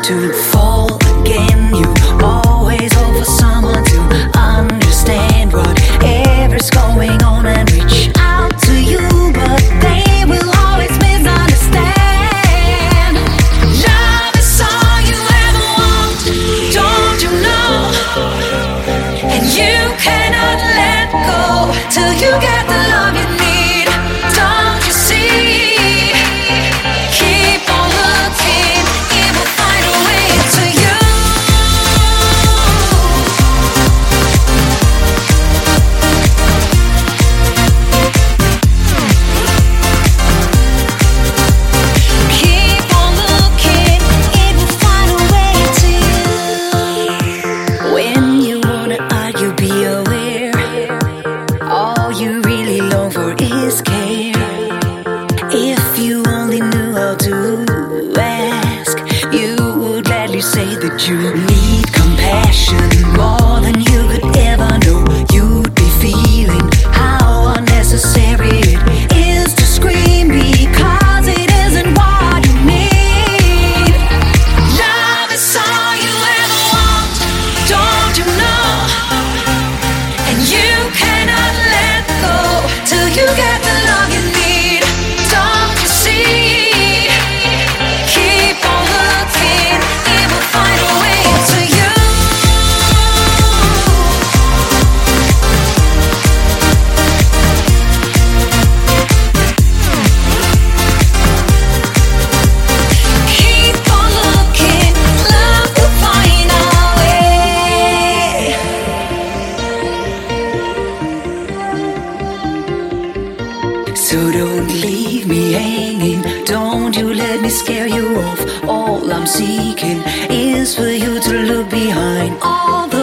to fall again. You always hope for someone to understand whatever's going on and reach out to you, but they will always misunderstand. Love is all you ever want, don't you know? And you cannot let go till you get the love you need. Don't you see? Keep on looking, it will find a way to you. Keep on looking, it will find a way to you. When you wanna argue, be aware. All you really long for is care. If you only knew how to ask, you would gladly say that you need compassion more than you could ever know. You'd be feeling how unnecessary it is to scream because it isn't what you need. Love is all you ever want, don't you know? And you cannot let go till you get the love you need. Don't you see? Keep on looking, it will find a way to you. Keep on looking, love will find a way. So don't leave me hanging, don't you let me scare you off. All I'm seeking is for you to look behind all the